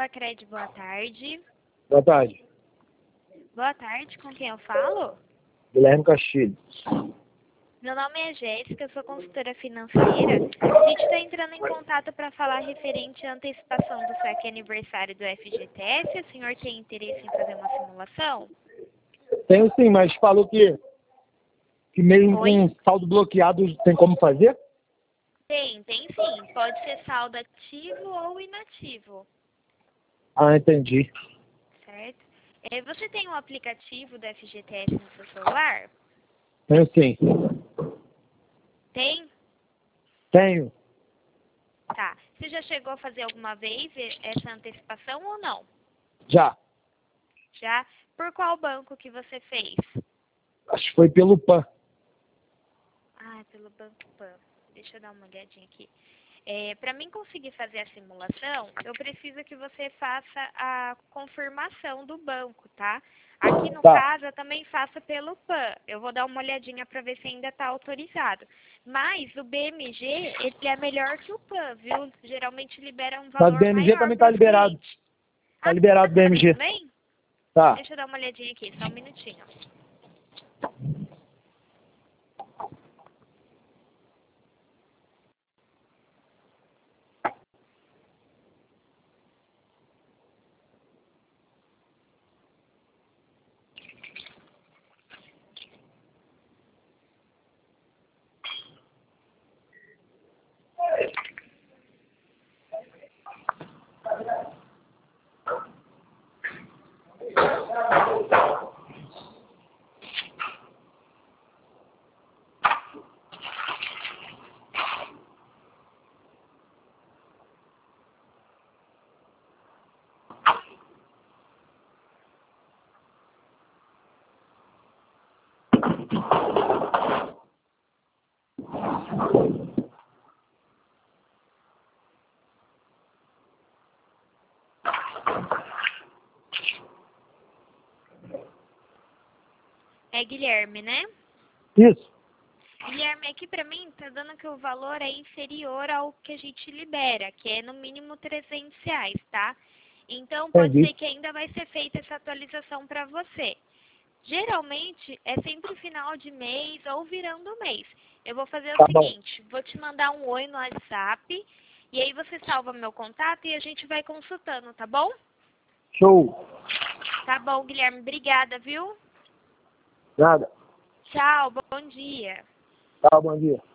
Bacred, boa tarde. Boa tarde. Boa tarde, com quem eu falo? Guilherme Castilho. Meu nome é Jéssica, eu sou consultora financeira. A gente está entrando em contato para falar referente à antecipação do saque aniversário do FGTS. O senhor tem interesse em fazer uma simulação? Tenho sim, mas falou que mesmo Oi? com saldo bloqueado tem como fazer? Tem sim. Pode ser saldo ativo ou inativo, Ah, entendi. certo? Você tem um aplicativo do FGTS no seu celular? Tenho sim. Tem? Tenho. Tá. Você já chegou a fazer alguma vez essa antecipação ou não? Já. Já? Por qual banco que você fez? Acho que foi pelo PAN. Ah, pelo Banco Pan. Deixa eu dar uma olhadinha aqui. Para mim conseguir fazer a simulação, eu preciso que você faça a confirmação do banco, tá? Aqui no Tá. caso, eu também faço pelo PAN. Eu vou dar uma olhadinha para ver se ainda está autorizado. Mas o BMG, ele é melhor que o PAN, viu? Geralmente libera um Mas o valor BMG maior também para tá os liberado. clientes. Tá liberado o BMG. Também? Tá. Deixa eu dar uma olhadinha aqui, só um minutinho. É Guilherme, né? Isso. Guilherme, aqui pra mim tá dando que o valor é inferior ao que a gente libera, que é no mínimo R$ 300, tá? Então pode Entendi. ser que ainda vai ser feita essa atualização para você. Geralmente é sempre final de mês ou virando o mês. Eu vou fazer o Tá bom. seguinte, vou te mandar um oi no WhatsApp e aí você salva meu contato e a gente vai consultando, tá bom? Show. Tá bom, Guilherme, obrigada, viu? Nada. Tchau, bom dia. Tá, bom dia.